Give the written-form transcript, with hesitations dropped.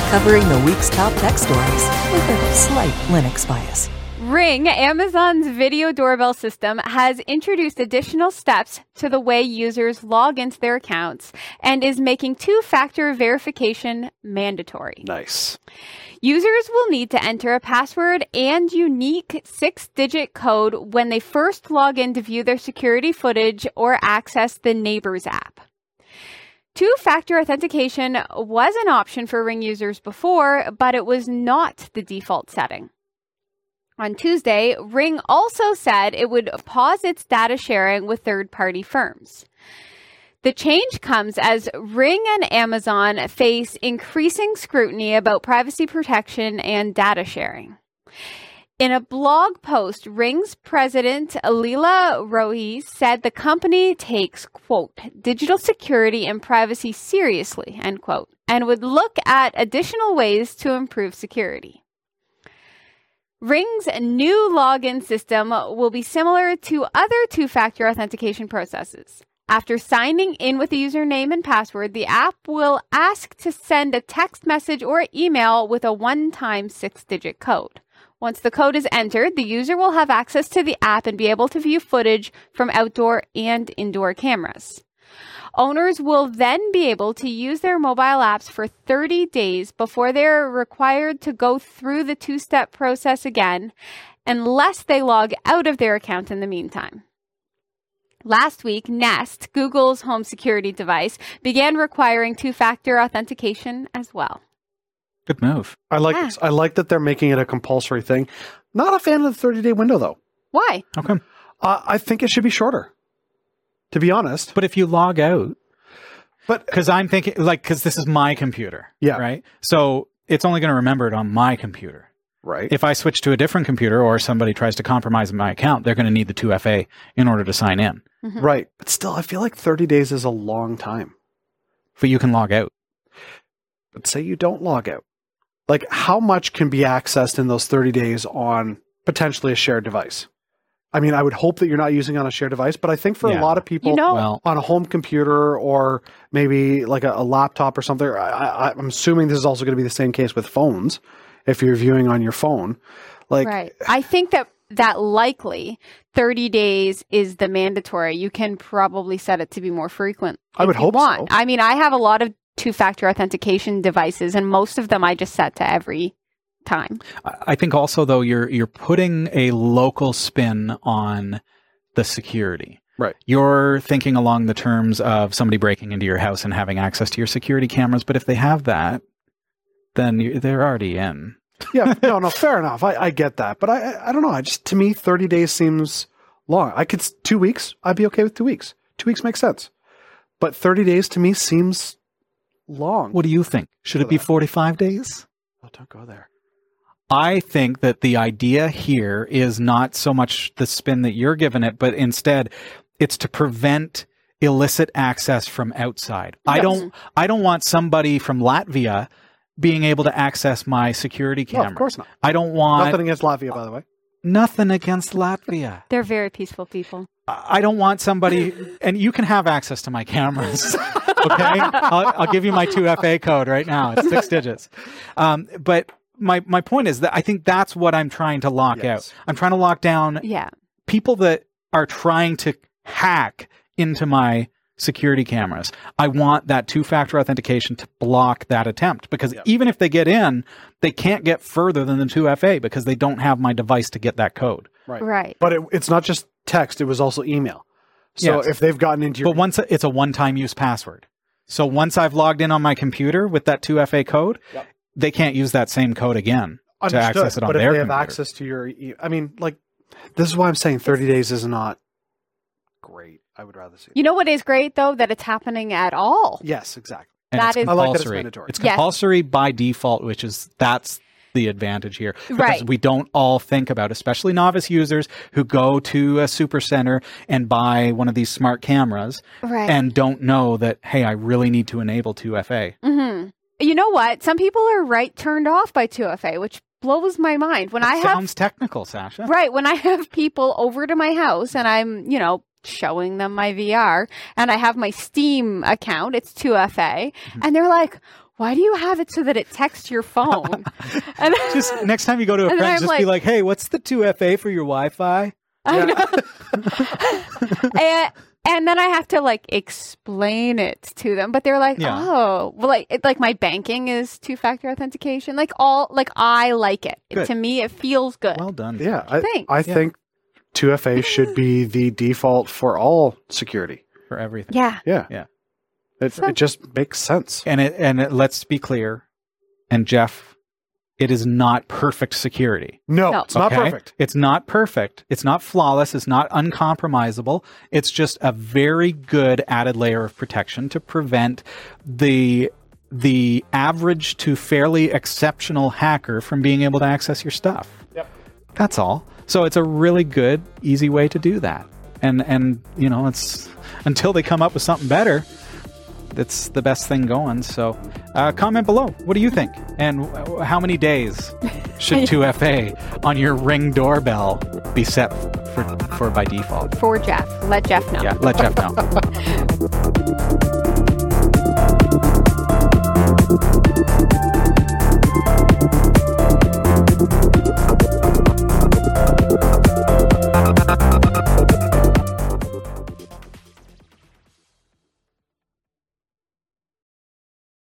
covering the week's top tech stories with a slight Linux bias. Ring, Amazon's video doorbell system, has introduced additional steps to the way users log into their accounts and is making two-factor verification mandatory. Nice. Users will need to enter a password and unique 6-digit code when they first log in to view their security footage or access the Neighbors app. Two-factor authentication was an option for Ring users before, but it was not the default setting. On Tuesday, Ring also said it would pause its data sharing with third-party firms. The change comes as Ring and Amazon face increasing scrutiny about privacy protection and data sharing. In a blog post, Ring's president, Leela Rohi, said the company takes, quote, digital security and privacy seriously, end quote, and would look at additional ways to improve security. Ring's new login system will be similar to other two-factor authentication processes. After signing in with a username and password, the app will ask to send a text message or email with a one-time 6-digit code. Once the code is entered, the user will have access to the app and be able to view footage from outdoor and indoor cameras. Owners will then be able to use their mobile apps for 30 days before they're required to go through the two-step process again, unless they log out of their account in the meantime. Last week, Nest, Google's home security device, began requiring two-factor authentication as well. Good move. I like that they're making it a compulsory thing. Not a fan of the 30-day window, though. Why? How come? I think it should be shorter, to be honest. But if you log out, because I'm thinking, because this is my computer, right? So it's only going to remember it on my computer. Right. If I switch to a different computer or somebody tries to compromise my account, they're going to need the 2FA in order to sign in. Mm-hmm. Right. But still, I feel like 30 days is a long time. But you can log out. But say you don't log out. Like, how much can be accessed in those 30 days on potentially a shared device? I mean, I would hope that you're not using on a shared device, but I think for a lot of people on a home computer or maybe like a laptop or something, I'm assuming this is also going to be the same case with phones if you're viewing on your phone. Right. I think that likely 30 days is the mandatory. You can probably set it to be more frequent. I would hope so. I mean, I have a lot of two-factor authentication devices, and most of them I just set to every time. I think also, though, you're putting a local spin on the security. Right. You're thinking along the terms of somebody breaking into your house and having access to your security cameras, but if they have that, then they're already in. Yeah, no, fair enough. I get that. But I don't know. To me, 30 days seems long. 2 weeks, I'd be okay with 2 weeks. 2 weeks makes sense. But 30 days to me seems long. What do you think? Should it be 45 days? Oh, don't go there. I think that the idea here is not so much the spin that you're giving it, but instead it's to prevent illicit access from outside. Yes. I don't want somebody from Latvia being able to access my security camera. No, of course not. I don't want... Nothing against Latvia, by the way. Nothing against Latvia. They're very peaceful people. I don't want somebody... And you can have access to my cameras. Okay? I'll give you my 2FA code right now. It's 6 digits. But my point is that I think that's what I'm trying to lock out. I'm trying to lock down people that are trying to hack into my security cameras. I want that two-factor authentication to block that attempt, because even if they get in, they can't get further than the 2FA because they don't have my device to get that code. Right. But it's not just text, it was also email. So if they've gotten into your... But once it's a one-time use password. So once I've logged in on my computer with that 2FA code, they can't use that same code again to access it on their computer. But if they have access to your... I mean, this is why I'm saying 30 days is not great. I would rather see. You know what is great, though? That it's happening at all. Yes, exactly. And that is compulsory. I like that it's mandatory. It's compulsory by default, that's the advantage here. Because we don't all think about, especially novice users who go to a supercenter and buy one of these smart cameras and don't know that, hey, I really need to enable 2FA. Mm-hmm. You know what? Some people are turned off by 2FA, which blows my mind. Sounds technical, Sasha. Right. When I have people over to my house and I'm, showing them my VR and I have my Steam account, it's 2FA, and they're like, why do you have it so that it texts your phone? And just next time you go to a friend, just be like, hey, what's the 2FA for your Wi-Fi? I know. And then I have to like explain it to them, but they're like, oh, well, like my banking is 2-factor authentication. I like it. To me, it feels good. Well done. Yeah. I think 2FA should be the default for all security. For everything. Yeah. It just makes sense. And let's be clear. And Jeff, it is not perfect security. No, it's not perfect. It's not perfect. It's not flawless. It's not uncompromisable. It's just a very good added layer of protection to prevent the average to fairly exceptional hacker from being able to access your stuff. Yep. That's all. So it's a really good, easy way to do that. And it's until they come up with something better, that's the best thing going. So comment below. What do you think? And how many days should 2FA on your Ring doorbell be set for by default? For Jeff. Let Jeff know. Yeah, let Jeff know.